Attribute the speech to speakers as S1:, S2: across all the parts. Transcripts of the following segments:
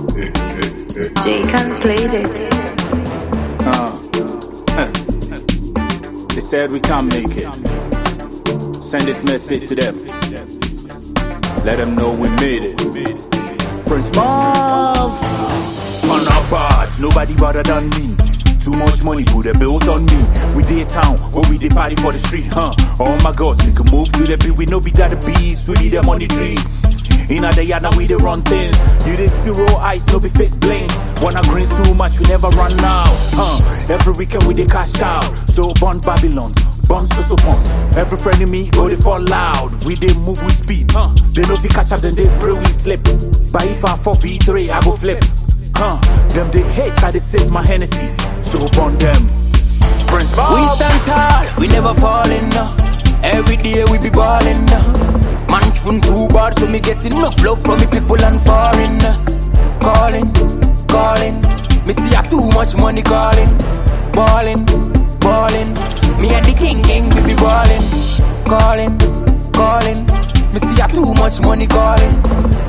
S1: Jay can play it.
S2: They said we can't make it. Send this message to them. Let them know we made it. Prince Marv. On our part, nobody better than me. Too much money, put the bills on me. We did town, or we did party for the street, Oh my gosh, we can move to the beat. We know we got the beast, we need them on the tree. In the yard, now we the run things. You did zero ice, no be fake blinks. Wanna greens too much, we never run out, Every weekend we dey cash out. So burn Babylon, burn so punch. Every friend in me, go they fall loud. We dey move with speed, They know we catch up, then they pray we slip. But if I 4v3, I go flip. Them they hate, I they sip my Hennessy. So burn them. Prince Bob.
S3: We stand tall, we never falling now. Every day we be balling now. Man tune too bad, so me get enough love from me people and foreigners. Calling, me see ya too much money calling. Balling, me and the king we be balling. Calling, me see ya too much money calling.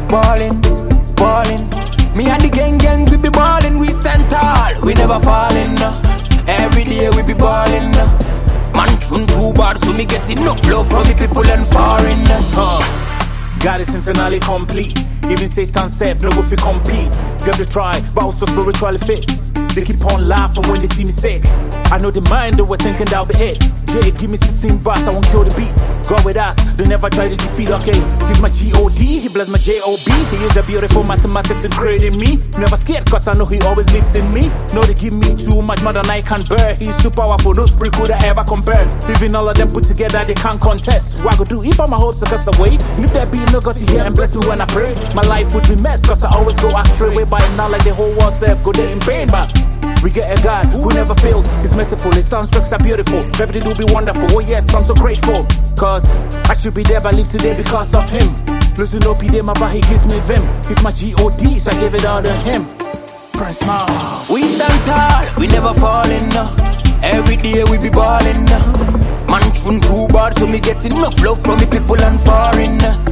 S3: Balling, me and the gang we be balling. We stand tall, we never falling Every day we be balling Man tune too bad, so me get enough love from the people and foreigners.
S2: God is internally complete. Even Satan said, no go fi compete. Them they try, but also spiritually fit. They keep on laughing when they see me sick. I know the mind they were thinking that'll be it. Jay, give me 16 bars, I won't kill the beat. God with us, they never try to defeat, okay. He's my G-O-D, he bless my J-O-B. He is a beautiful mathematics and creating me. Never scared, cause I know he always lives in me. No, they give me too much more than I can bear. He's too powerful, no spirit could I ever compare. Even all of them put together, they can't contest. What I go do if all my hopes are cast away? And if there be no God to hear and bless me when I pray, my life would be messed, cause I always go astray. Way by now like the whole world self go there in pain, but we get a God who never fails. He's merciful, his soundtracks are beautiful. Everything will be wonderful. Oh yes, I'm so grateful. Cause I should be there, but I live today because of him. Losing no PD, my body gives me vim. He's my G-O-D, so I give it all to him. Prince Marv.
S3: We stand tall, we never falling Every day we be balling Man tune too bad, so me get enough love from me people and foreigners.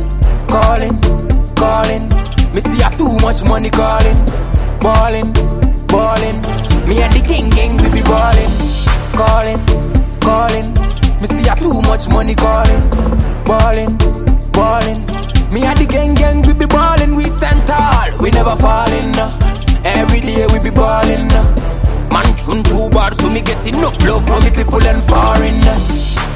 S3: Calling, me see ya too much money calling. Balling, me and the king we be balling. Calling, me see ya too much money calling. Balling, me and the gang we be balling. We stand tall, we never falling Every day we be balling Man tune too bad, so me get enough love from the people and foreigners.